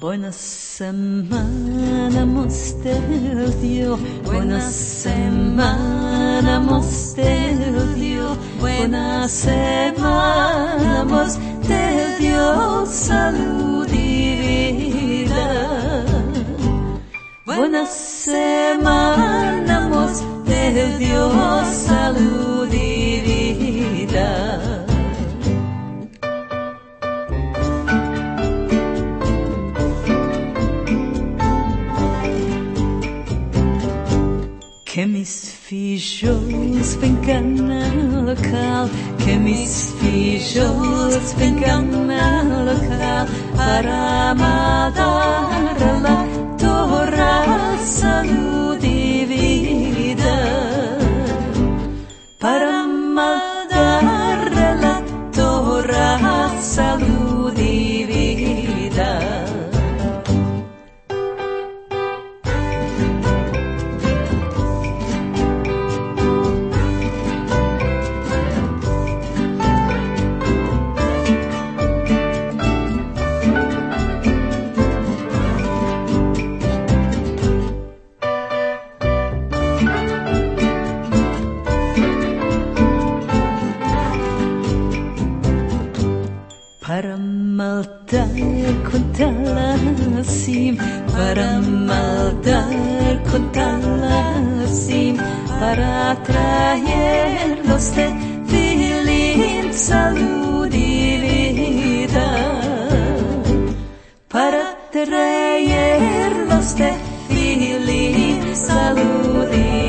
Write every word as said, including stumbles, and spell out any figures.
Buena semana Mostedio, buena semana Mostedio, buena semana Mostedio, salud y vida. Buena semana Mostedio, salud y vida. Que mis filhos vengan al local, que mis filhos vengan al local para mandar a la Torah salud y vida, para mandar a la Torah salud y vida. Para maldar con talasim, para maldar con talasim, para traerlos de filín, salud y vida, para traerlos de filín, salud y vida.